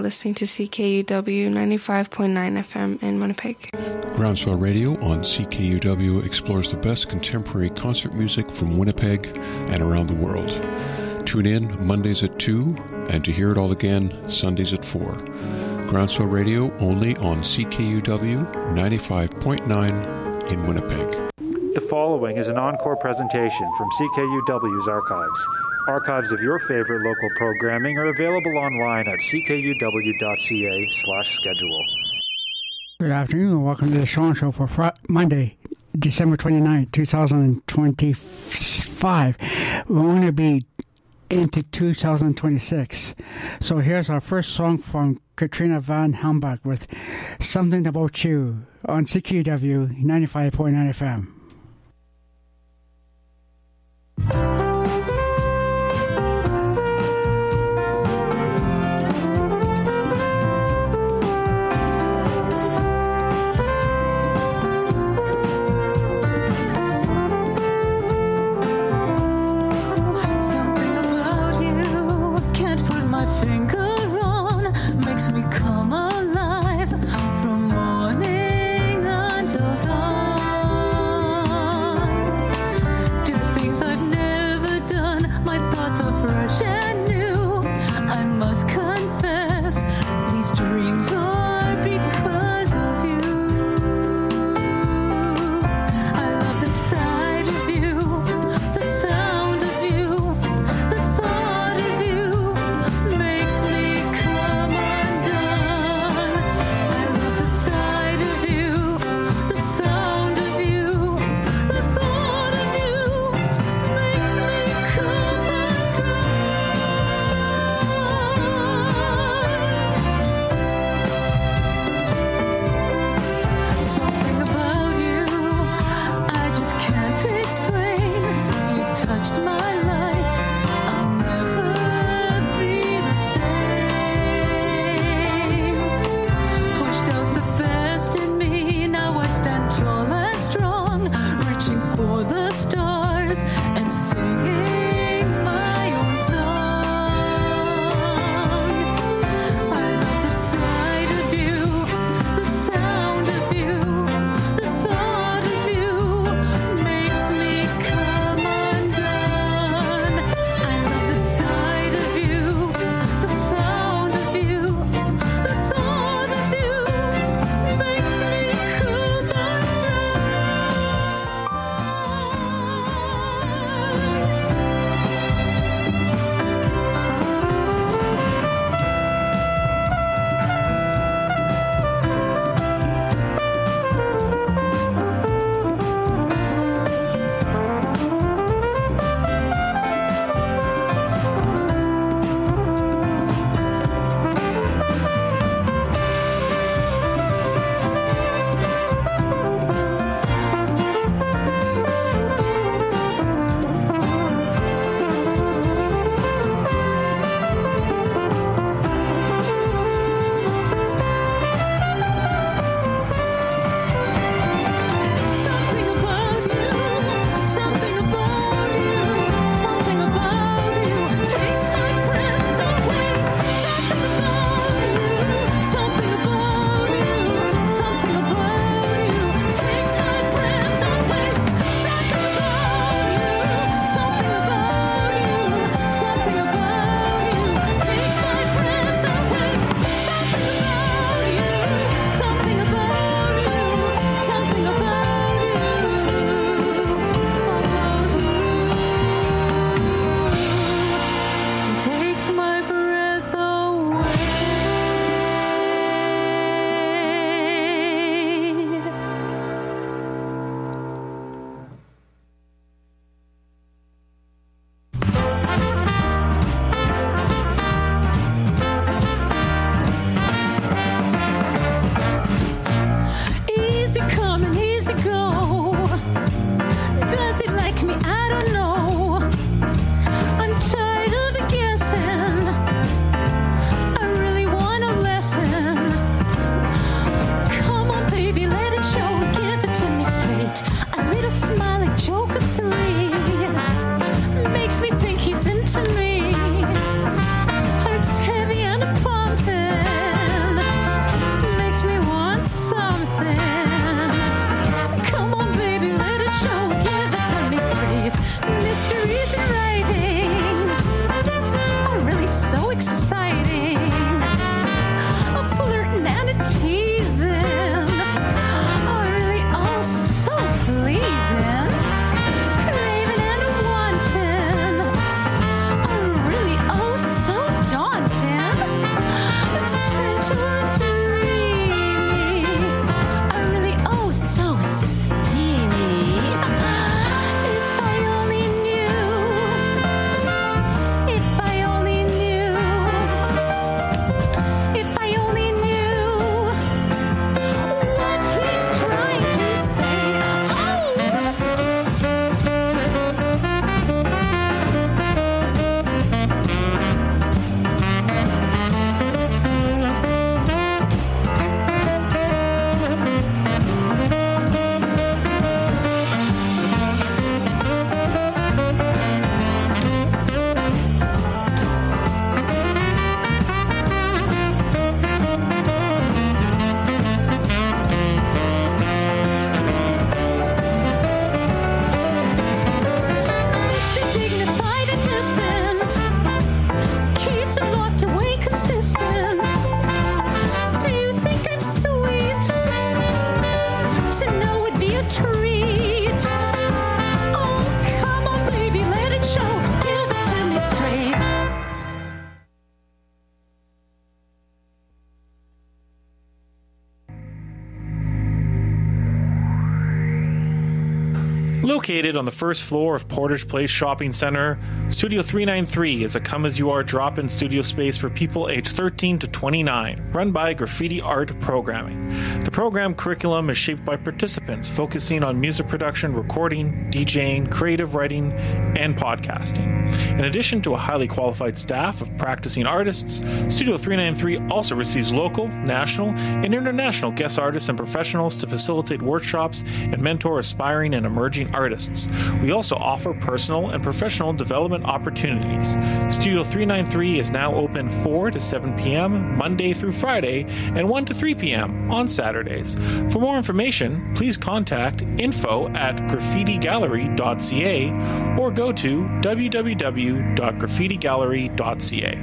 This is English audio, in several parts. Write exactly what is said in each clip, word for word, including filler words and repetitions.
listening to C K U W ninety-five point nine F M in Winnipeg. Groundswell Radio on C K U W explores the best contemporary concert music from Winnipeg and around the world. Tune in Mondays at two, and to hear it all again, Sundays at four. Groundswell Radio only on C K U W ninety-five point nine in Winnipeg. The following is an encore presentation from C K U W's archives. Archives of your favorite local programming are available online at c k u w dot c a slash schedule. Good afternoon and welcome to the Sean Show for Friday, Monday, December twenty-ninth, twenty twenty-five. We're going to be into two thousand twenty-six. So here's our first song from Katrina Van Helmbach with Something About You on C K U W ninety-five point nine F M. Come alive from morning until dawn. Located on the first floor of Portage Place Shopping Center, Studio three ninety-three is a come-as-you-are drop-in studio space for people aged thirteen to twenty-nine, run by Graffiti Art Programming. The program curriculum is shaped by participants focusing on music production, recording, DJing, creative writing, and podcasting. In addition to a highly qualified staff of practicing artists, Studio three ninety-three also receives local, national, and international guest artists and professionals to facilitate workshops and mentor aspiring and emerging artists. We also offer personal and professional development opportunities. Studio three ninety-three is now open four to seven p.m. Monday through Friday and one to three p.m. on Saturdays. For more information, please contact info at graffiti gallery dot c a or go to w w w dot graffiti gallery dot c a.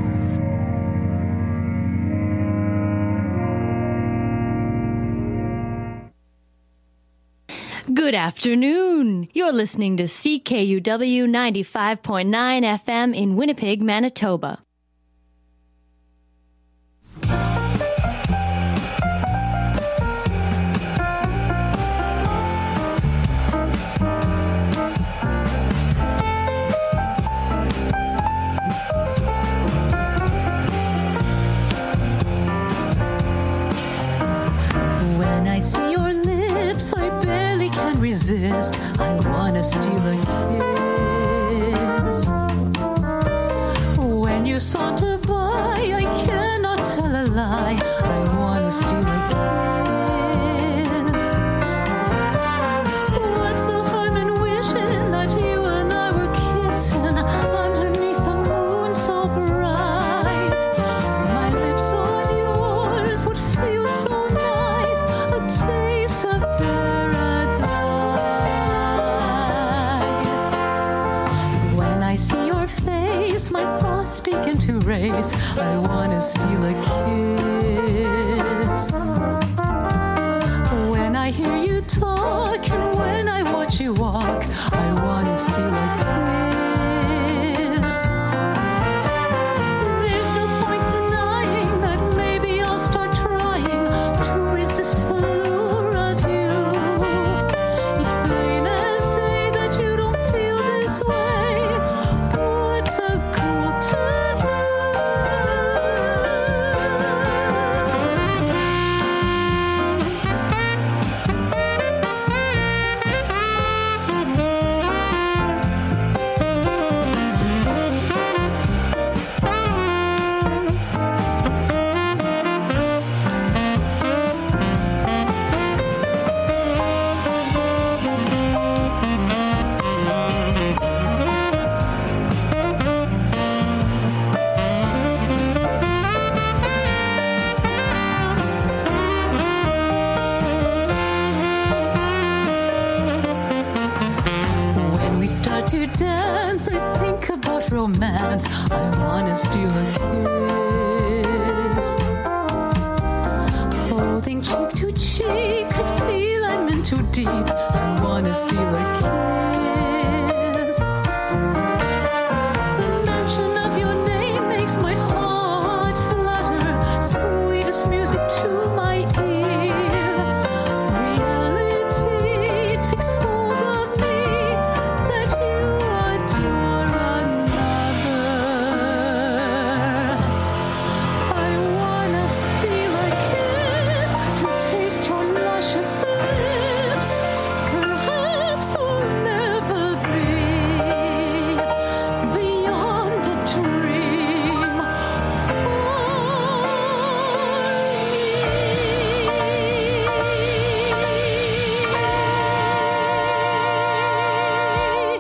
Good afternoon. You're listening to C K U W ninety-five point nine F M in Winnipeg, Manitoba. When I see your lips, I barely can resist. I wanna steal a kiss. When you saunter by, I cannot tell a lie. I wanna steal a kiss. What's the harm in wishing that you and I were kissing underneath the moon so bright? My lips on yours would feel so nice, a taste of paradise. When I see your face, my thoughts begin to race. I wanna steal a kiss. When I hear you talk and when I watch you walk, I wanna steal a kiss. There's no point denying that maybe I'll start trying to resist the lure of you. It's plain as day that you don't feel this way. What's a girl to do? When we start to dance, I think about romance. I wanna steal a kiss. Holding cheek to cheek, I feel I'm in too deep. I wanna steal a kiss. The mention of your name makes my heart flutter. Sweetest music to my ear. Reality takes hold of me that you adore another. I wanna steal a kiss to taste your luscious lips. Perhaps we'll never be beyond a dream for me.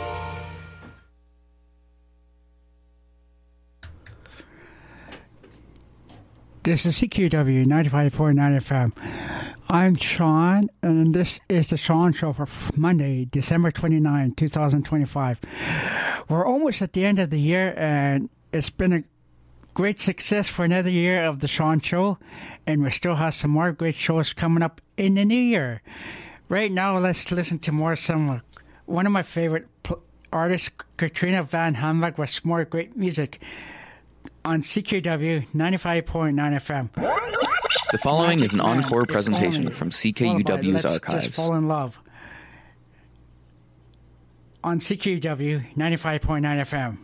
This is C Q W ninety-five point nine F M. I'm Sean, and this is the Sean Show for Monday, December twenty-ninth, twenty twenty-five. We're almost at the end of the year, and it's been a great success for another year of the Sean Show, and we still have some more great shows coming up in the new year. Right now, let's listen to more some one of my favorite pl- artists, Katrina Van Hamburg, with some more great music on C Q W ninety-five point nine F M. The following is an encore presentation from C K U W's Let's archives. Just fall in love. on C Q W ninety-five point nine F M.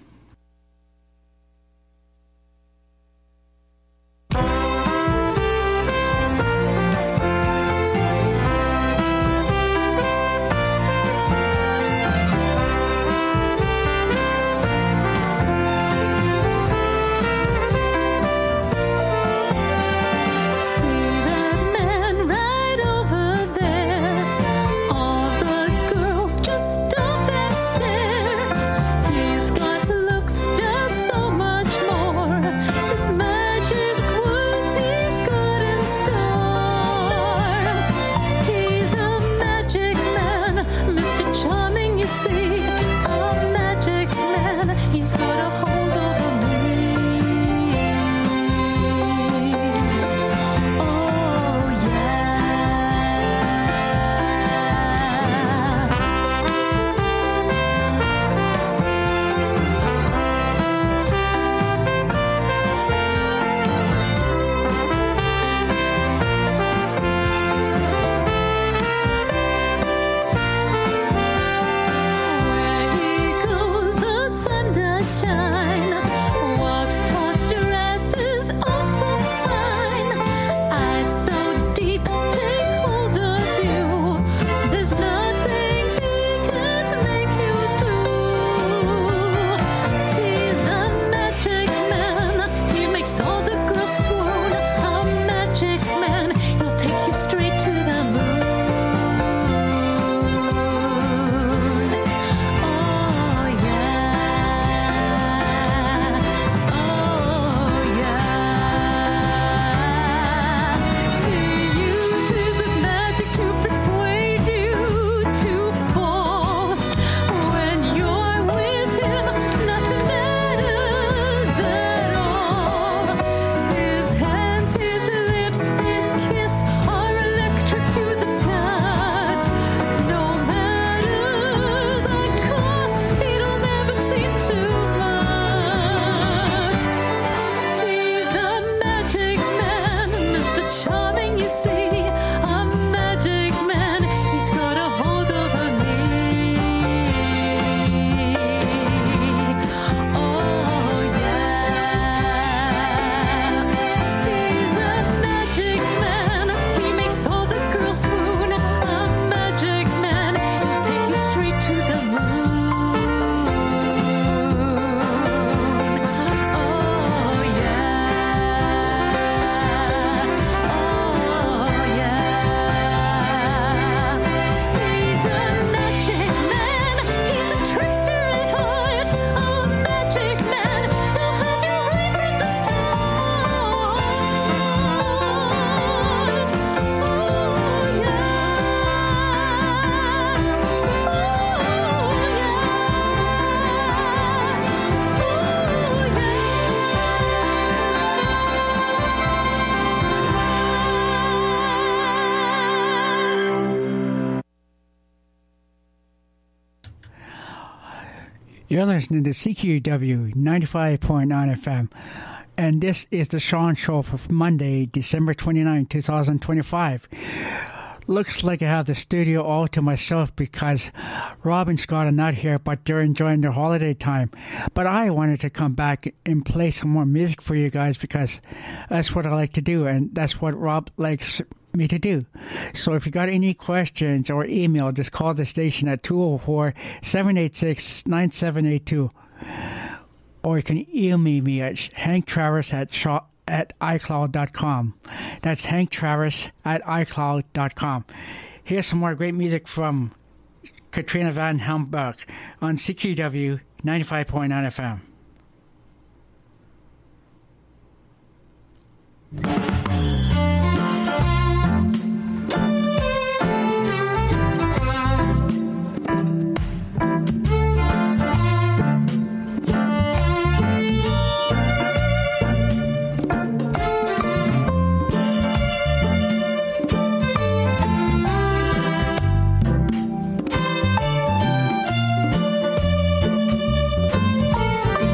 You're listening to C Q W ninety-five point nine F M, and this is the Sean Show for Monday, December twenty-ninth, twenty twenty-five. Looks like I have the studio all to myself because Rob and Scott are not here, but they're enjoying their holiday time. But I wanted to come back and play some more music for you guys because that's what I like to do, and that's what Rob likes me to do. So if you got any questions or email, just call the station at two oh four, seven eight six, nine seven eight two, or you can email me at hanktravis at shaw at icloud dot com. That's hanktravis at icloud dot com. Here's some more great music from Katrina Van Helmbuck on C Q W ninety-five point nine F M. Thank you.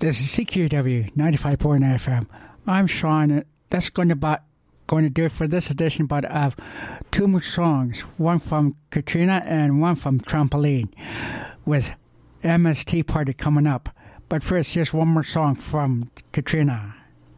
This is C K U W ninety-five point nine F M. I'm Sean. That's going to about going to do it for this edition, but I have two more songs, one from Katrina and one from Trampoline, with M S T Party coming up. But first, here's one more song from Katrina.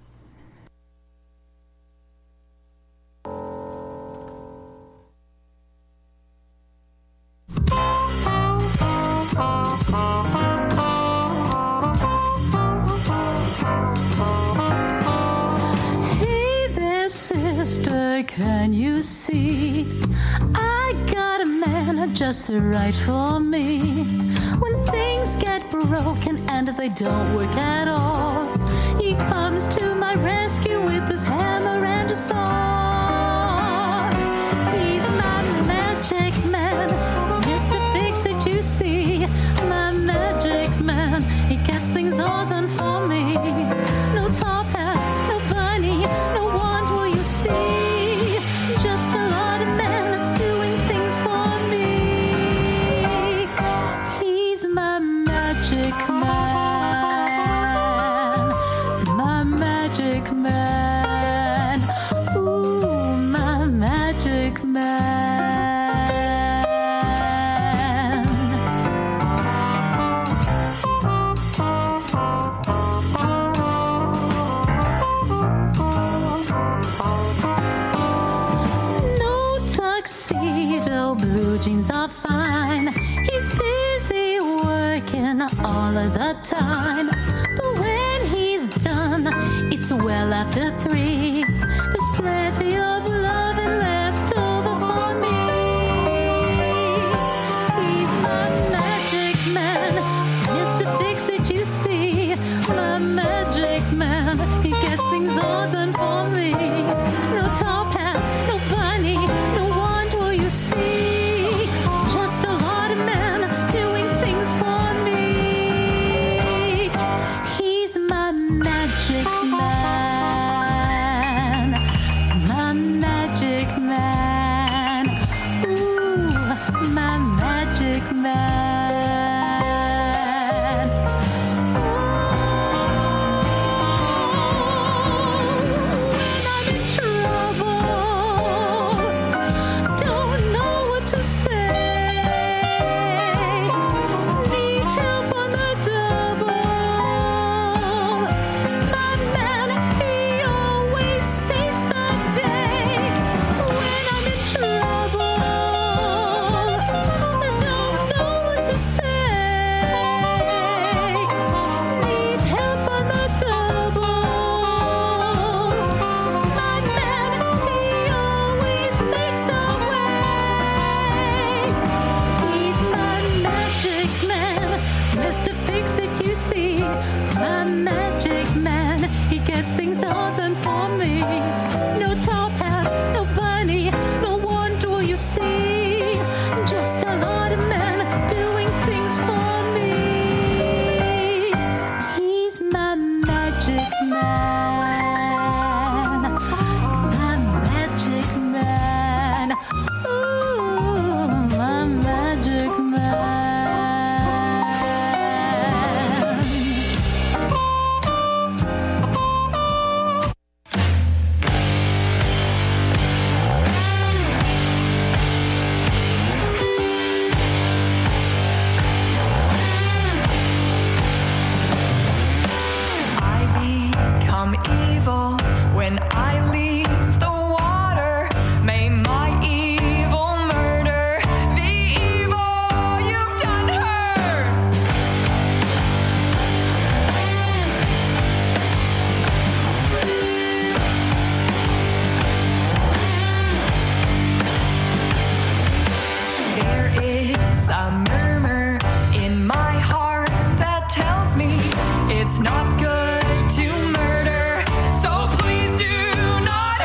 Sister, can you see? I got a man just right for me. When things get broken and they don't work at all, he comes to my rescue with his hammer and a saw. He's my magic man, Mister Fix-It, you see. My magic man, he gets things all done for me. No top hat, no bunny, no wand will you see. Just a lot of men doing things for me. He's my magic man, my magic man. Ooh, my magic man. Blue jeans are fine. He's busy working all of the time. But when he's done, it's well after three. There's plenty of loving left over for me. He's my magic man, Mister Fix-It, you see. My magic man, he gets things all done for me. No top hat, no bunny, no wand will you see. It's not good to murder, so please do not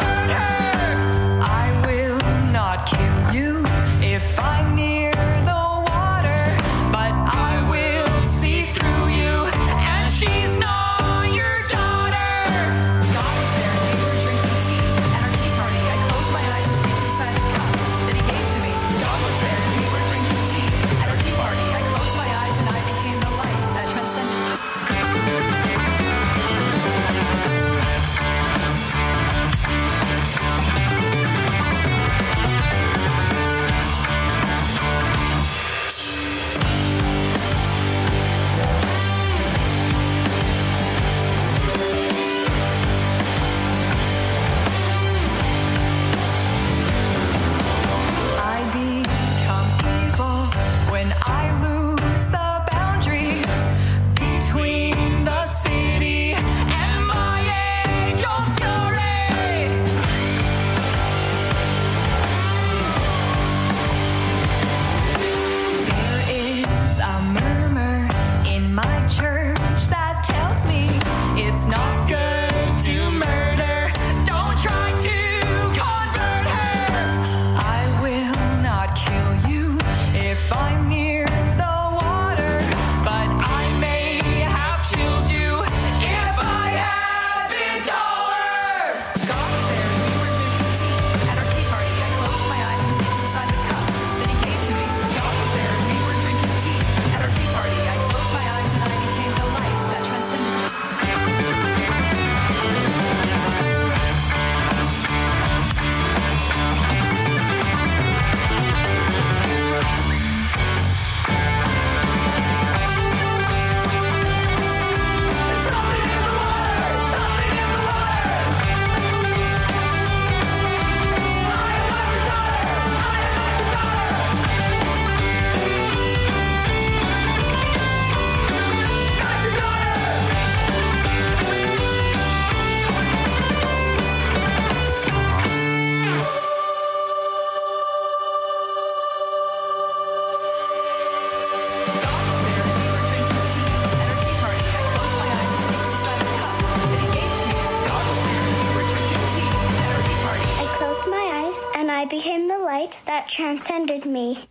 I became the light that transcended me.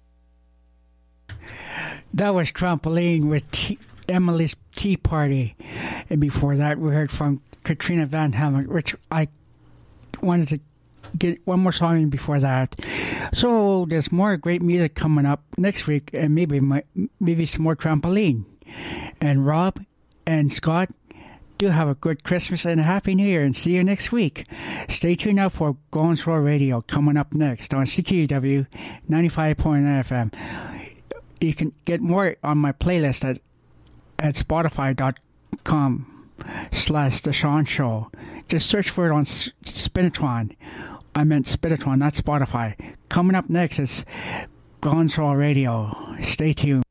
That was Trampoline with T- Emily's Tea Party. And before that, we heard from Katrina Van Hammock, which I wanted to get one more song in before that. So there's more great music coming up next week, and maybe my, maybe some more Trampoline. And Rob and Scott, do have a good Christmas and a Happy New Year, and see you next week. Stay tuned now for Golden Swirl Radio coming up next on C K U W ninety-five point nine F M. You can get more on my playlist at, at spotify.com slash The Sean Show. Just search for it on Spinatron. I meant Spinatron, not Spotify. Coming up next is Golden Swirl Radio. Stay tuned.